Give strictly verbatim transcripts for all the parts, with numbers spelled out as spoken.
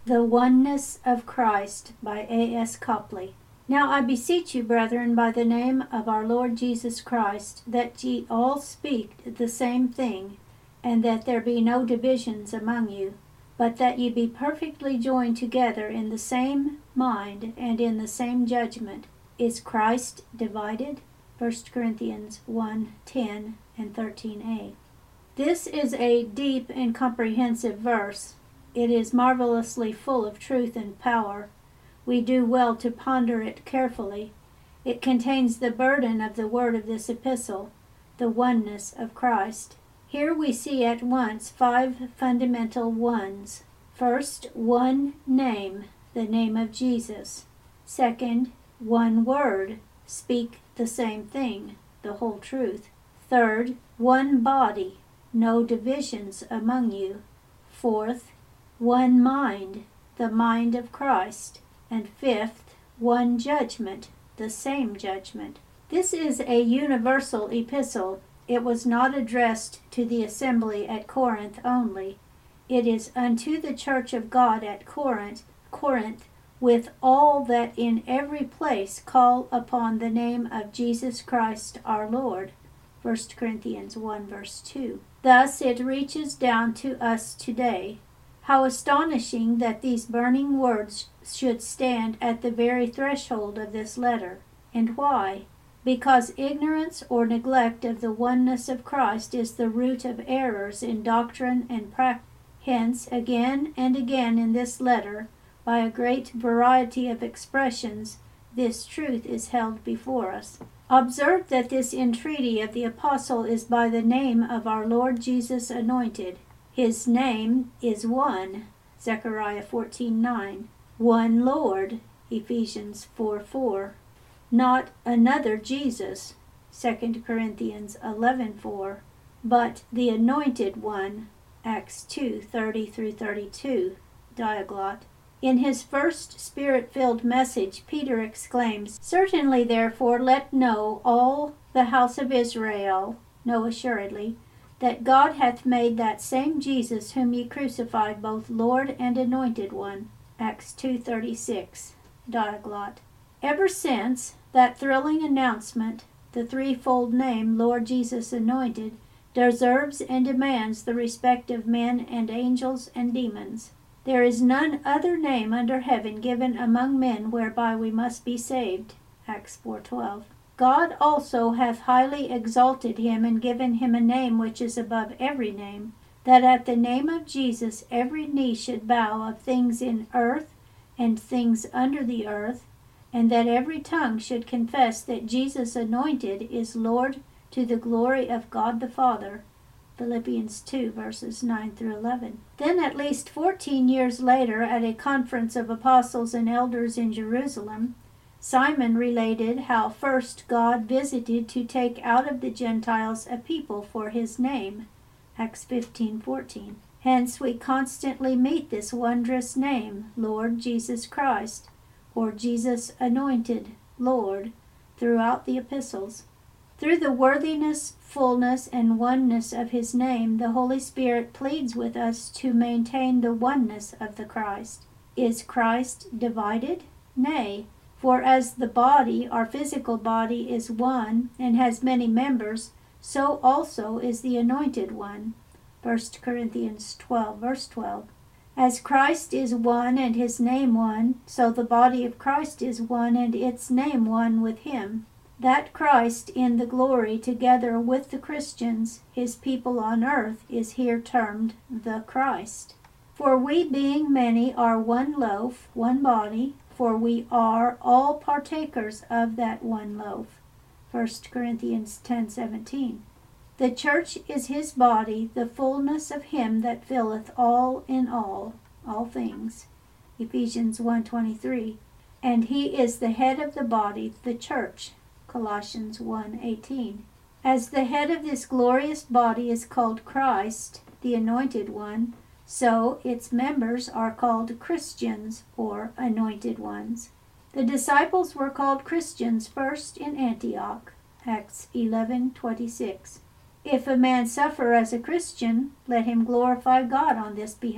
The Oneness of Christ by A S Copley. Now I beseech you, brethren, by the name of our Lord Jesus Christ, that ye all speak the same thing, and that there be no divisions among you, but that ye be perfectly joined together in the same mind and in the same judgment. Is Christ divided? First Corinthians one ten and thirteen a. This is a deep and comprehensive verse. It is marvelously full of truth and power. We do well to ponder it carefully. It contains the burden of the word of this epistle, the oneness of Christ. Here we see at once five fundamental ones. First, one name, the name of Jesus. Second, one word, speak the same thing, the whole truth. Third, one body, no divisions among you. Fourth, one mind, the mind of Christ. And fifth, one judgment, the same judgment. This is a universal epistle. It was not addressed to the assembly at Corinth only. It is unto the church of God at Corinth, Corinth, with all that in every place call upon the name of Jesus Christ our Lord. First Corinthians one verse two. Thus it reaches down to us today. How astonishing that these burning words should stand at the very threshold of this letter. And why? Because ignorance or neglect of the oneness of Christ is the root of errors in doctrine and practice. Hence, again and again in this letter, by a great variety of expressions, this truth is held before us. Observe that this entreaty of the apostle is by the name of our Lord Jesus anointed. His name is one, Zechariah fourteen nine. One Lord, Ephesians four four. Not another Jesus, Second Corinthians eleven four, but the anointed one, Acts two thirty through thirty-two, Diaglott. In his first spirit-filled message, Peter exclaims, Certainly therefore let know all the house of Israel, know assuredly, that God hath made that same Jesus whom ye crucified both Lord and anointed one. Acts two thirty-six, Diaglott. Ever since that thrilling announcement, the threefold name Lord Jesus Anointed deserves and demands the respect of men and angels and demons. There is none other name under heaven given among men whereby we must be saved. Acts four twelve. God also hath highly exalted him and given him a name which is above every name, that at the name of Jesus every knee should bow of things in earth and things under the earth, and that every tongue should confess that Jesus Anointed is Lord to the glory of God the Father. Philippians two verses nine through eleven. Then at least fourteen years later, at a conference of apostles and elders in Jerusalem, Simon related how first God visited to take out of the Gentiles a people for his name. Acts fifteen fourteen. Hence we constantly meet this wondrous name, Lord Jesus Christ, or Jesus Anointed, Lord, throughout the epistles. Through the worthiness, fullness, and oneness of his name, the Holy Spirit pleads with us to maintain the oneness of the Christ. Is Christ divided? Nay. For as the body, our physical body, is one and has many members, so also is the anointed one. First Corinthians twelve, verse twelve. As Christ is one and his name one, so the body of Christ is one and its name one with him. That Christ in the glory together with the Christians, his people on earth, is here termed the Christ. For we being many are one loaf, one body, for we are all partakers of that one loaf. First Corinthians ten seventeen. The church is his body, the fullness of him that filleth all in all, all things. Ephesians one twenty-three. And he is the head of the body, the church. Colossians one eighteen. As the head of this glorious body is called Christ, the Anointed One, so its members are called Christians, or anointed ones. The disciples were called Christians first in Antioch, Acts eleven twenty-six. If a man suffer as a Christian, let him glorify God on this behalf.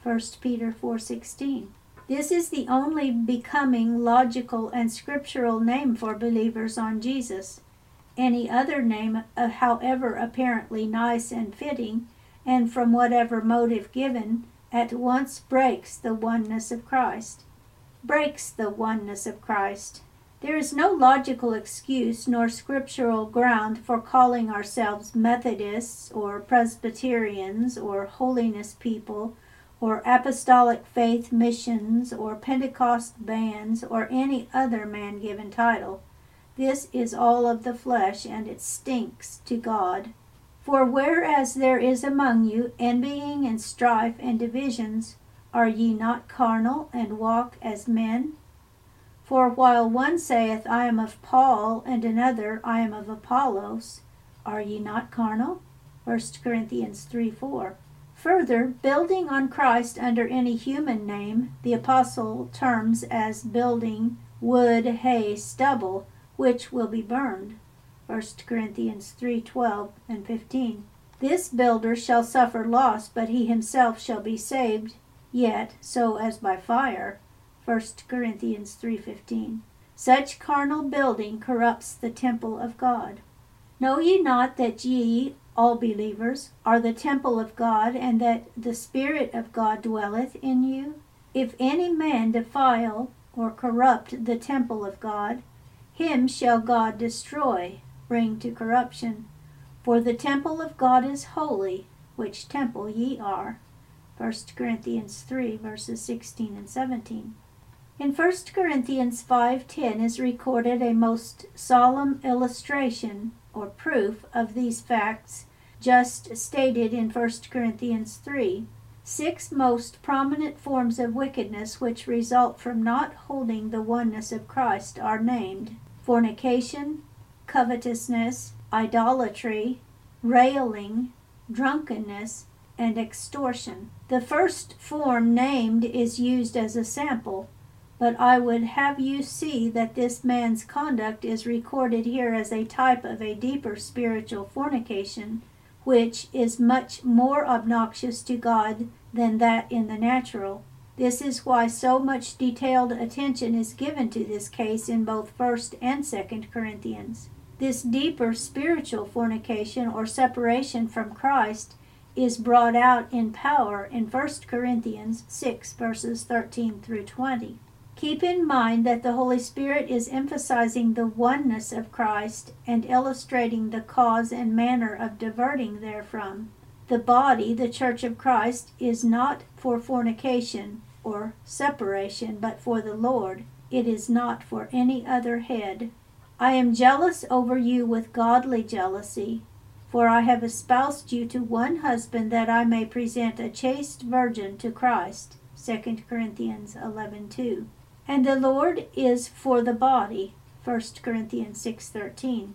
First Peter four sixteen. This is the only becoming, logical, and scriptural name for believers on Jesus. Any other name, uh, however apparently nice and fitting, and from whatever motive given, at once breaks the oneness of Christ. Breaks the oneness of Christ. There is no logical excuse nor scriptural ground for calling ourselves Methodists or Presbyterians or Holiness People or Apostolic Faith Missions or Pentecost Bands or any other man-given title. This is all of the flesh, and it stinks to God. For whereas there is among you envying and strife and divisions, are ye not carnal, and walk as men? For while one saith, I am of Paul, and another, I am of Apollos, are ye not carnal? First Corinthians three four. Further, building on Christ under any human name, the apostle terms as building wood, hay, stubble, which will be burned. First Corinthians three twelve and fifteen. This builder shall suffer loss, but he himself shall be saved, yet so as by fire. First Corinthians three fifteen. Such carnal building corrupts the temple of God. Know ye not that ye, all believers, are the temple of God, and that the Spirit of God dwelleth in you? If any man defile or corrupt the temple of God, him shall God destroy, bring to corruption. For the temple of God is holy, which temple ye are. First Corinthians three, verses sixteen and seventeen. In First Corinthians five ten is recorded a most solemn illustration or proof of these facts just stated in First Corinthians three. Six most prominent forms of wickedness which result from not holding the oneness of Christ are named: fornication, covetousness, idolatry, railing, drunkenness, and extortion. The first form named is used as a sample, but I would have you see that this man's conduct is recorded here as a type of a deeper spiritual fornication, which is much more obnoxious to God than that in the natural. This is why so much detailed attention is given to this case in both First and Second Corinthians. This deeper spiritual fornication or separation from Christ is brought out in power in First Corinthians six, verses thirteen through twenty. Keep in mind that the Holy Spirit is emphasizing the oneness of Christ and illustrating the cause and manner of diverting therefrom. The body, the Church of Christ, is not for fornication or separation, but for the Lord. It is not for any other head. I am jealous over you with godly jealousy, for I have espoused you to one husband, that I may present a chaste virgin to Christ. Second Corinthians eleven two. And the Lord is for the body. First Corinthians six thirteen.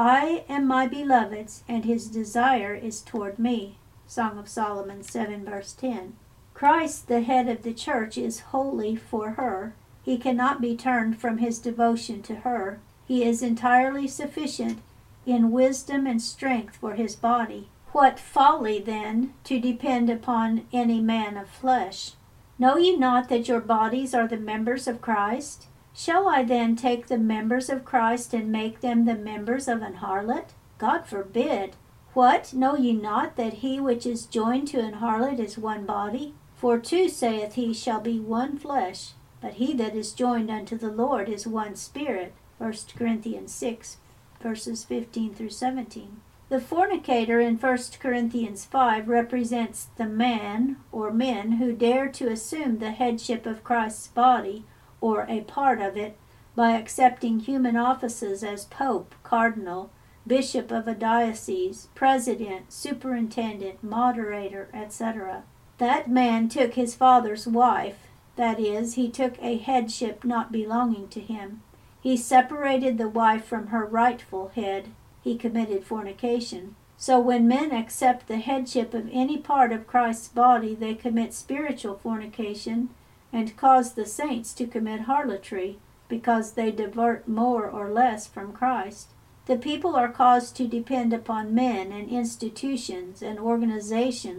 I am my beloved's, and his desire is toward me. Song of Solomon seven, verse ten. Christ, the head of the church, is wholly for her. He cannot be turned from his devotion to her. He is entirely sufficient in wisdom and strength for his body. What folly, then, to depend upon any man of flesh! Know ye not that your bodies are the members of Christ? Shall I then take the members of Christ and make them the members of an harlot? God forbid. What, know ye not that he which is joined to an harlot is one body? For two, saith he, shall be one flesh. But he that is joined unto the Lord is one spirit. First Corinthians six, verses fifteen through seventeen. The fornicator in First Corinthians five represents the man or men who dare to assume the headship of Christ's body, or a part of it, by accepting human offices as pope, cardinal, bishop of a diocese, president, superintendent, moderator, et cetera. That man took his father's wife, that is, he took a headship not belonging to him. He separated the wife from her rightful head. He committed fornication. So when men accept the headship of any part of Christ's body, they commit spiritual fornication and cause the saints to commit harlotry, because they divert more or less from Christ. The people are caused to depend upon men and institutions and organizations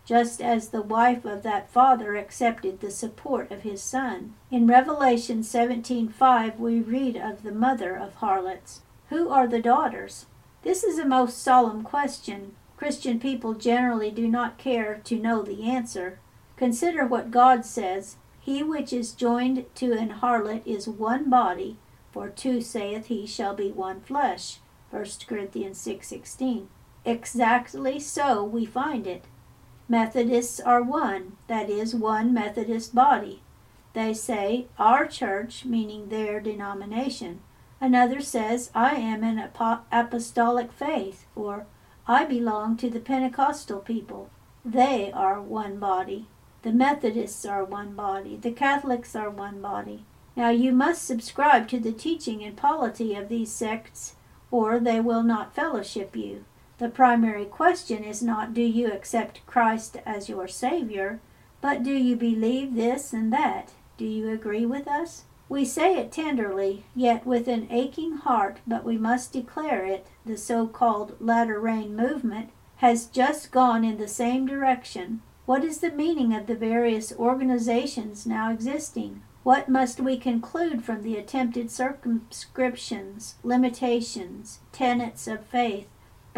just as the wife of that father accepted the support of his son. In Revelation seventeen five we read of the mother of harlots. Who are the daughters? This is a most solemn question. Christian people generally do not care to know the answer. Consider what God says, He which is joined to an harlot is one body, for two saith he shall be one flesh. First Corinthians six sixteen. Exactly so we find it. Methodists are one, that is, one Methodist body. They say, our church, meaning their denomination. Another says, I am an apostolic faith, or I belong to the Pentecostal people. They are one body. The Methodists are one body. The Catholics are one body. Now you must subscribe to the teaching and polity of these sects, or they will not fellowship you. The primary question is not, do you accept Christ as your Savior, but do you believe this and that? Do you agree with us? We say it tenderly, yet with an aching heart, but we must declare it. The so-called latter-rain movement has just gone in the same direction. What is the meaning of the various organizations now existing? What must we conclude from the attempted circumscriptions, limitations, tenets of faith,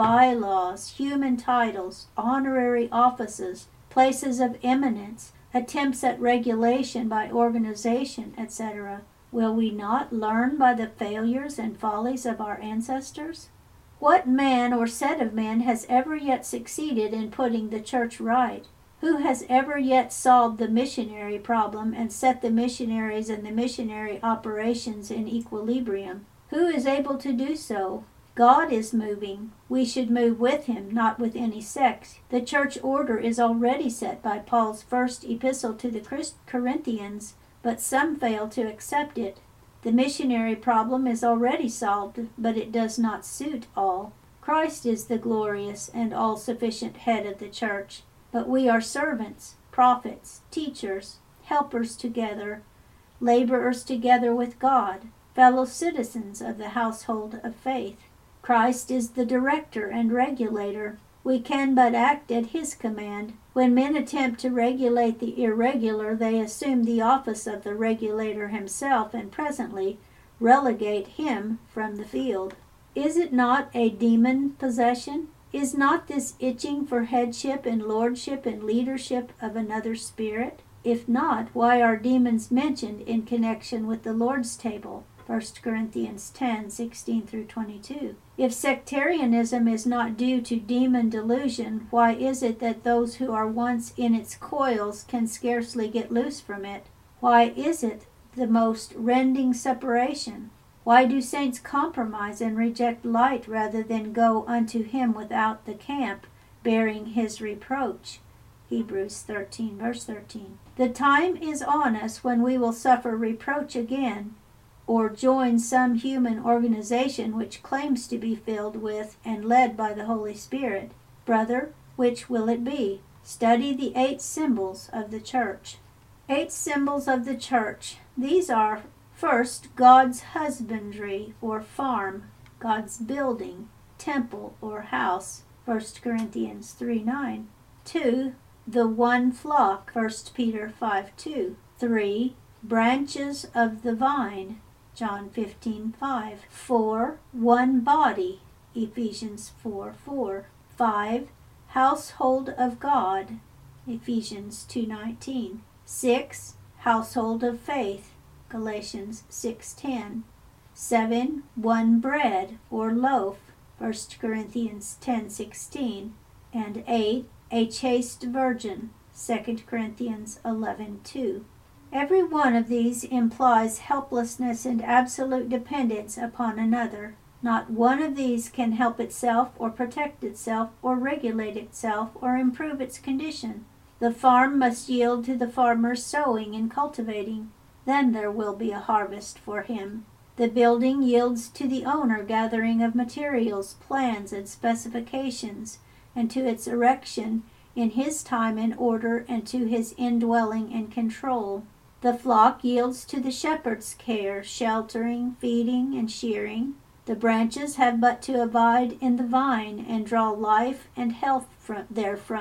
bylaws, human titles, honorary offices, places of eminence, attempts at regulation by organization, et cetera? Will we not learn by the failures and follies of our ancestors? What man or set of men has ever yet succeeded in putting the church right? Who has ever yet solved the missionary problem and set the missionaries and the missionary operations in equilibrium? Who is able to do so? God is moving. We should move with him, not with any sect. The church order is already set by Paul's first epistle to the Corinthians, but some fail to accept it. The missionary problem is already solved, but it does not suit all. Christ is the glorious and all-sufficient head of the church, but we are servants, prophets, teachers, helpers together, laborers together with God, fellow citizens of the household of faith. Christ is the director and regulator. We can but act at his command. When men attempt to regulate the irregular, they assume the office of the regulator himself and presently relegate him from the field. Is it not a demon possession? Is not this itching for headship and lordship and leadership of another spirit? If not, why are demons mentioned in connection with the Lord's table? First Corinthians ten, sixteen through twenty-two. If sectarianism is not due to demon delusion, why is it that those who are once in its coils can scarcely get loose from it? Why is it the most rending separation? Why do saints compromise and reject light rather than go unto him without the camp, bearing his reproach? Hebrews thirteen, verse thirteen. The time is on us when we will suffer reproach again, or join some human organization which claims to be filled with and led by the Holy Spirit. Brother, which will it be? Study the eight symbols of the church. Eight symbols of the church. These are, first, God's husbandry or farm, God's building, temple or house, First Corinthians three nine. Two, the one flock, First Peter five two. Three, branches of the vine, John fifteen five. Four, one body, Ephesians four four. Five, household of God, Ephesians two nineteen. Six, household of faith, Galatians six ten. Seven, one bread or loaf, First Corinthians ten sixteen. And eight, a chaste virgin, Second Corinthians eleven two. Every one of these implies helplessness and absolute dependence upon another. Not one of these can help itself or protect itself or regulate itself or improve its condition. The farm must yield to the farmer's sowing and cultivating. Then there will be a harvest for him. The building yields to the owner gathering of materials, plans, and specifications, and to its erection in his time and order and to his indwelling and control. The flock yields to the shepherd's care, sheltering, feeding, and shearing. The branches have but to abide in the vine and draw life and health from, therefrom.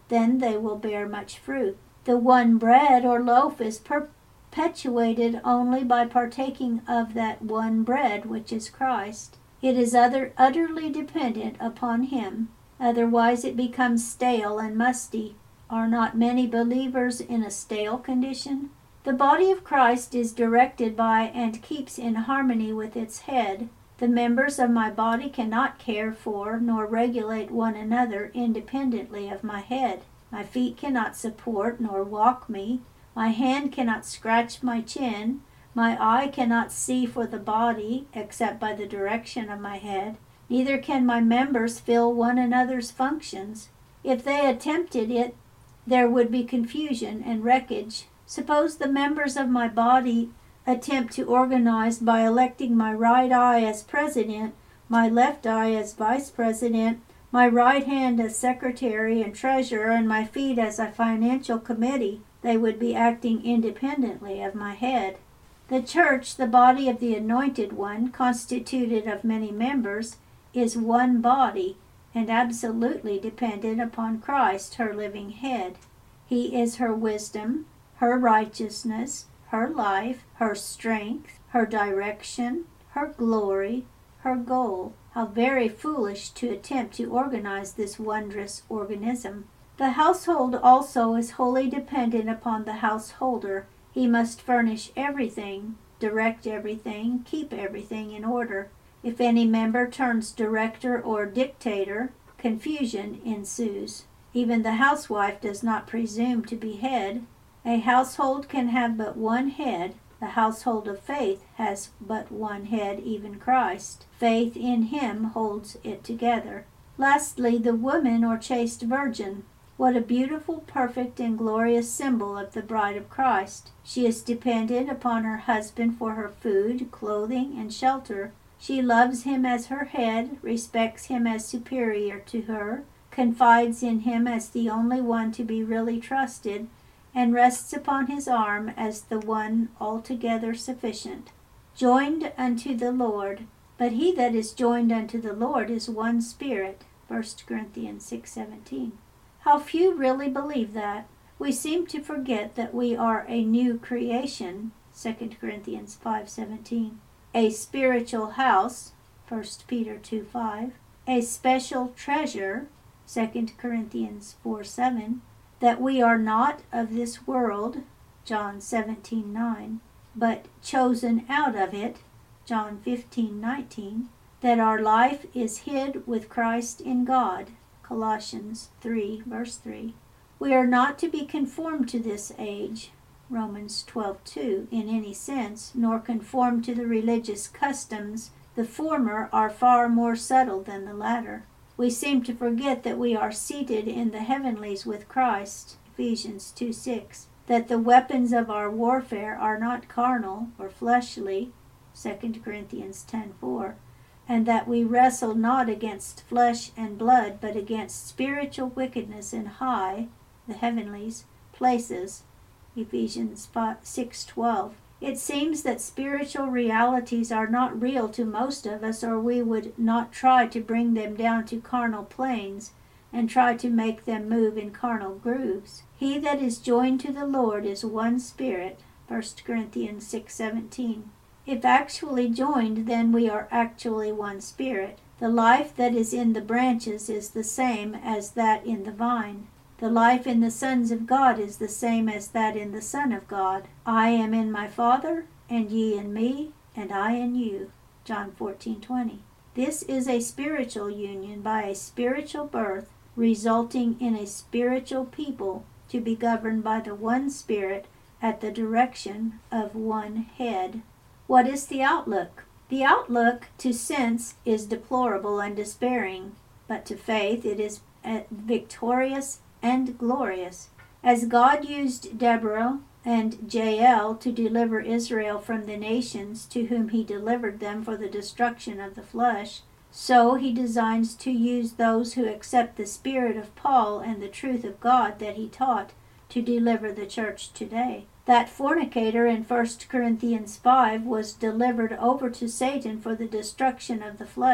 then they will bear much fruit. The one bread or loaf is perpetuated only by partaking of that one bread, which is Christ. It is other, utterly dependent upon Him. Otherwise it becomes stale and musty. Are not many believers in a stale condition? The body of Christ is directed by and keeps in harmony with its head. The members of my body cannot care for nor regulate one another independently of my head. My feet cannot support nor walk me. My hand cannot scratch my chin. My eye cannot see for the body except by the direction of my head. Neither can my members fill one another's functions. If they attempted it, there would be confusion and wreckage. Suppose the members of my body attempt to organize by electing my right eye as president, my left eye as vice president, my right hand as secretary and treasurer, and my feet as a financial committee. They would be acting independently of my head. The church, the body of the anointed one, constituted of many members, is one body and absolutely dependent upon Christ, her living head. He is her wisdom, her righteousness, her life, her strength, her direction, her glory, her goal. How very foolish to attempt to organize this wondrous organism. The household also is wholly dependent upon the householder. He must furnish everything, direct everything, keep everything in order. If any member turns director or dictator, confusion ensues. Even the housewife does not presume to be head. A household can have but one head. The household of faith has but one head, even Christ. Faith in Him holds it together. Lastly, the woman or chaste virgin. What a beautiful, perfect, and glorious symbol of the bride of Christ. She is dependent upon her husband for her food, clothing, and shelter. She loves him as her head, respects him as superior to her, confides in him as the only one to be really trusted, and rests upon his arm as the one altogether sufficient. Joined unto the Lord. But he that is joined unto the Lord is one spirit. First Corinthians six seventeen. How few really believe that. We seem to forget that we are a new creation. Second Corinthians five seventeen. A spiritual house. First Peter two five. A special treasure. Second Corinthians four seven. That we are not of this world, John seventeen nine, but chosen out of it, John fifteen nineteen, that our life is hid with Christ in God, Colossians three, verse three. We are not to be conformed to this age, Romans twelve two, in any sense, nor conformed to the religious customs. The former are far more subtle than the latter. We seem to forget that we are seated in the heavenlies with Christ, Ephesians two six, that the weapons of our warfare are not carnal or fleshly, Second Corinthians ten four, and that we wrestle not against flesh and blood, but against spiritual wickedness in high, the heavenlies, places, Ephesians six twelve. It seems that spiritual realities are not real to most of us, or we would not try to bring them down to carnal planes and try to make them move in carnal grooves. He that is joined to the Lord is one spirit, First Corinthians six seventeen. If actually joined, then we are actually one spirit. The life that is in the branches is the same as that in the vine. The life in the sons of God is the same as that in the Son of God. I am in my Father, and ye in me, and I in you. John fourteen twenty. This is a spiritual union by a spiritual birth, resulting in a spiritual people to be governed by the one Spirit at the direction of one head. What is the outlook? The outlook to sense is deplorable and despairing, but to faith it is victorious and glorious. As God used Deborah and Jael to deliver Israel from the nations to whom he delivered them for the destruction of the flesh, so he designs to use those who accept the spirit of Paul and the truth of God that he taught to deliver the church today. That fornicator in First Corinthians five was delivered over to Satan for the destruction of the flesh.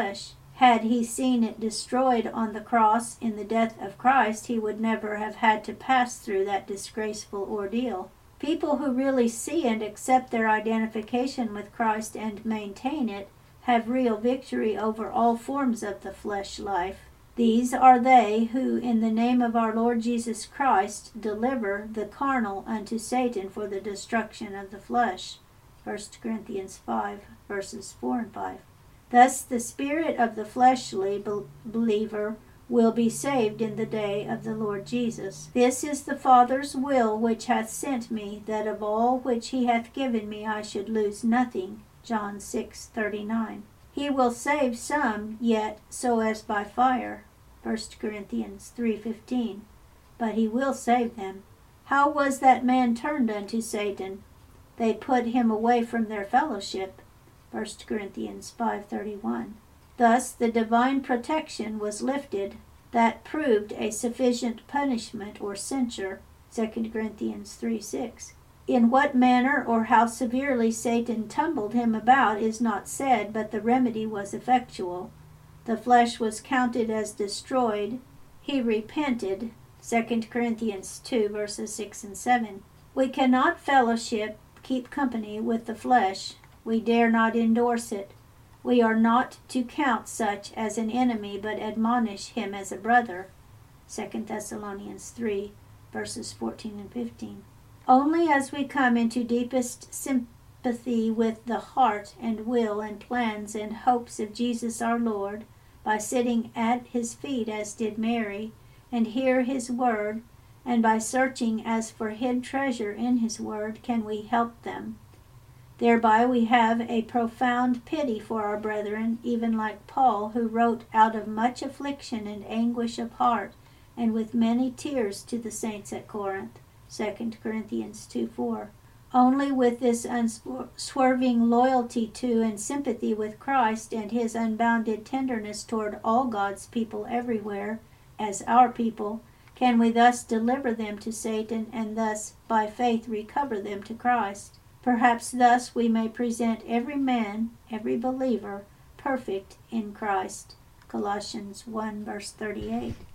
Had he seen it destroyed on the cross in the death of Christ, he would never have had to pass through that disgraceful ordeal. People who really see and accept their identification with Christ and maintain it have real victory over all forms of the flesh life. These are they who, in the name of our Lord Jesus Christ, deliver the carnal unto Satan for the destruction of the flesh. First Corinthians five, verses four and five. Thus the spirit of the fleshly believer will be saved in the day of the Lord Jesus. This is the Father's will which hath sent me, that of all which he hath given me I should lose nothing. John six thirty-nine. He will save some, yet so as by fire. First Corinthians three fifteen. But he will save them. How was that man turned unto Satan? They put him away from their fellowship. First Corinthians five thirty-one. Thus the divine protection was lifted, that proved a sufficient punishment or censure. Second Corinthians three six. In what manner or how severely Satan tumbled him about is not said, but the remedy was effectual. The flesh was counted as destroyed. He repented. Second Corinthians two, verses six and seven. We cannot fellowship, keep company with the flesh. We dare not endorse it. We are not to count such as an enemy, but admonish him as a brother. Second Thessalonians three, verses fourteen and fifteen. Only as we come into deepest sympathy with the heart and will and plans and hopes of Jesus our Lord, by sitting at his feet as did Mary, and hear his word, and by searching as for hid treasure in his word, can we help them. Thereby we have a profound pity for our brethren, even like Paul, who wrote out of much affliction and anguish of heart, and with many tears to the saints at Corinth. Second Corinthians two four. Only with this unswerving loyalty to and sympathy with Christ and his unbounded tenderness toward all God's people everywhere, as our people, can we thus deliver them to Satan and thus by faith recover them to Christ. Perhaps thus we may present every man, every believer, perfect in Christ. Colossians one, verse thirty-eight.